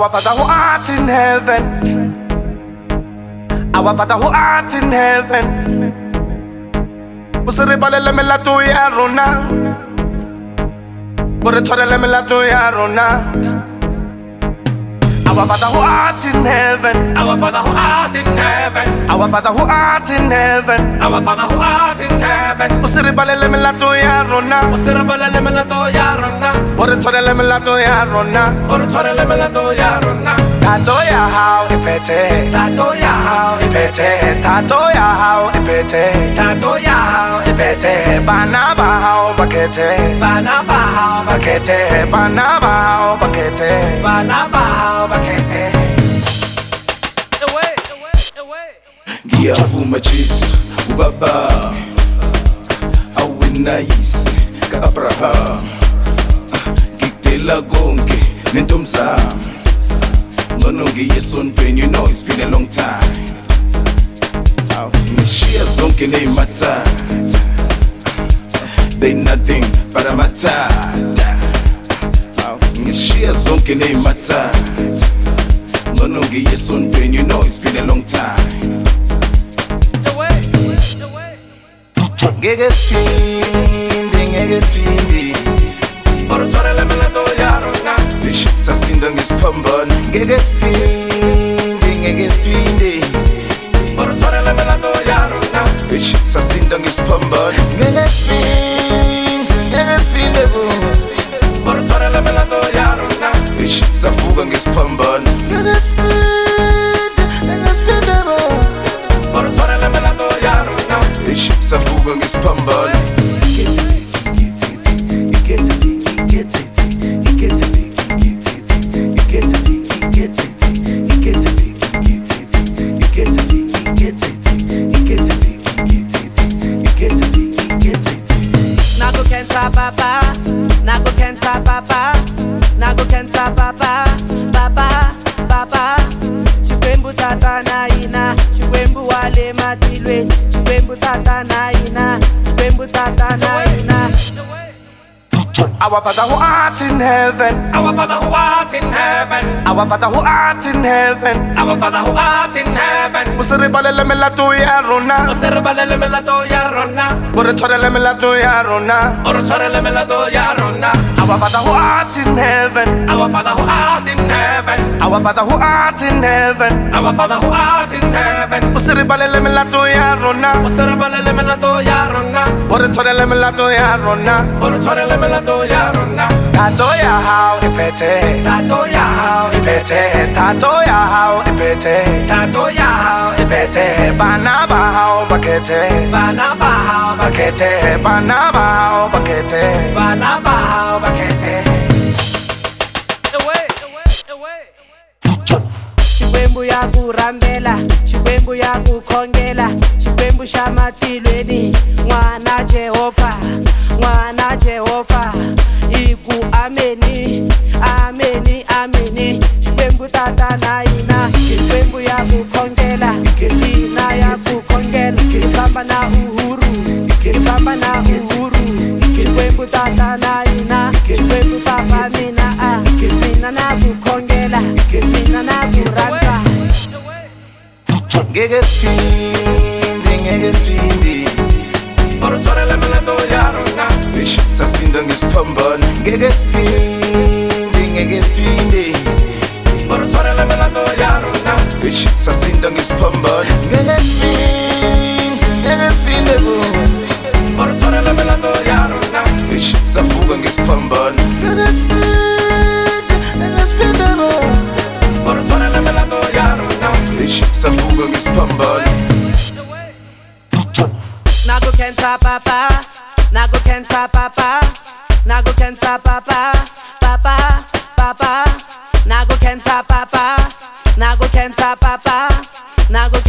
Our Father who art in heaven, our Father who art in heaven, usiribalele milato ya rona, uritholele milato ya rona. Our Father who art in heaven, our Father who art in heaven, our Father who art in heaven, our Father who art in heaven, usiribalele milato ya rona, usiribalele milato ya rona, uritholele milato ya rona, uritholele milato ya rona. Tato ya hao ipete, Tato ya hao ipete, tato ya hao ipete, tato ya hao ipete, bana ba hao bakete, bana ba hao bakete, bana ba hao bakete, bana ba hao bakete. Ngiyavuma Jesu ubaba awinayisi ka-Abraham ngikudela konke nentomzana ngcono ngiyesontweni, you know it's been a long time. Ngishiya zonke ney'matata, they nothing but amatata. Ngishiya zonke ney'matata ngcono ngiyesontweni, you know it's been a long time. Ngeke sphinde Uritholele milato ya rona, sasinda ngisiphambana. Ngeke sphinde uritholele milato ya rona, sasinda ngisiphambana. Ngeke sphinde uritholele milato ya rona, savuka ngisiphambana. Ngeke sphinde uritholele milato ya rona, savuka ngisiphambana. Nago kenta papa, papa. Chikwembu tata na ina, chikwembu wale matilwe, chikwembu tata na ina, chikwembu tata na ina. Our Father who art in heaven, our Father who art in heaven, our Father who art in heaven, our Father who art in heaven, usiribalele milato ya rona, usiribalele milato ya rona, uritholele milato ya rona. uritholele milato ya rona. Our Father who art in heaven, Our Father who art in heaven, our Father who art in heaven, our Father who art in heaven, usiribalele milato ya rona, usiribalele milato ya rona, uritholele milato ya rona. uritholele milato ya rona. Tato ya hao ipete, Tato ya hao ipete, tato ya hao ipete, tato ya hao ipete, bana ba hao bakete, bana ba hao bakete, bana ba hao bakete. bana ba hao bakete. Chikwembu ya kurambela, chikwembu ya kukhongela, chikwembu xa matilweni, n'wana Jehova, iku ameni, chikwembu tata na ina, chikwembu ya kukhongela, tina ya kukhongela, ifamba na uhuru, chikwembu tata na ina, chikwembu papa mina, tina na kukhongela, tina na kurata. Ngeke sphinde Uritholele milato ya rona, sasinda ngisiphambana. Ngeke sphinde uritholele milato ya rona, sasinda ngisiphambana. Ngeke sphinde uritholele milato ya rona, savuka ngisiphambana. Ngeke sphinde uritholele milato ya rona. Savuka ngisiphambana. Nago kenta papa, nago kenta papa, nago kenta papa, nago kenta papa, nago kenta papa, nago